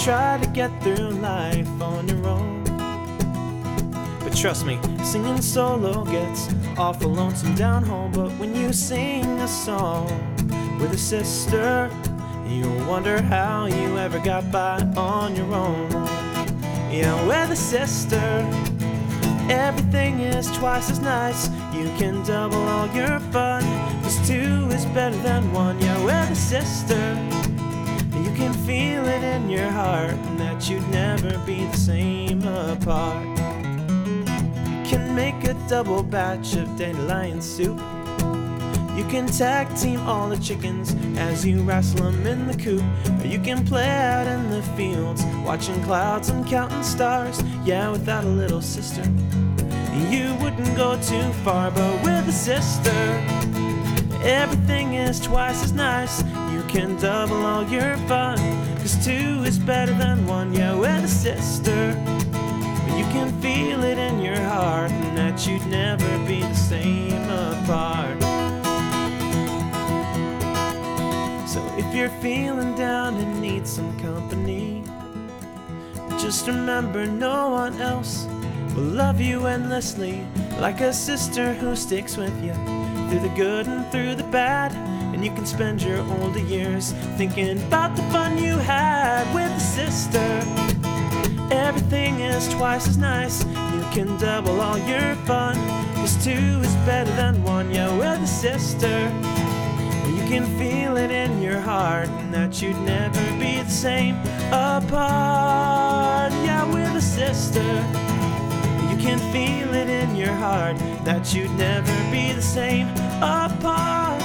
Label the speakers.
Speaker 1: try to get through life on your own. But trust me, singing solo gets awful lonesome down home. But when you sing a song with a sister, you'll wonder how you ever got by on your own. Yeah, with a sister, everything is twice as nice. You can double all your fun, 'cause two is better than one. Yeah, with a sister, you can feel it in your heart, and that you'd never be the same apart. You can make a double batch of dandelion soup. You can tag team all the chickens as you wrestle them in the coop. Or you can play out in the fields, watching clouds and counting stars. Yeah, without a little sister, you wouldn't go too far. But with a sister, everything is twice as nice. You can double all your fun, 'cause two is better than one. Yeah, with a sister, you can feel it in your heart, and that you'd never be the same apart. So if you're feeling down and need some company, just remember no one else will love you endlessly like a sister who sticks with you through the good and through the bad. And you can spend your older years thinking about the fun you had with a sister. Everything is twice as nice. You can double all your fun, 'cause two is better than one. Yeah, with a sister, you can feel it in your heart, and that you'd never be the same apart. Yeah, with a sister, you can feel it in your heart, that you'd never be the same apart.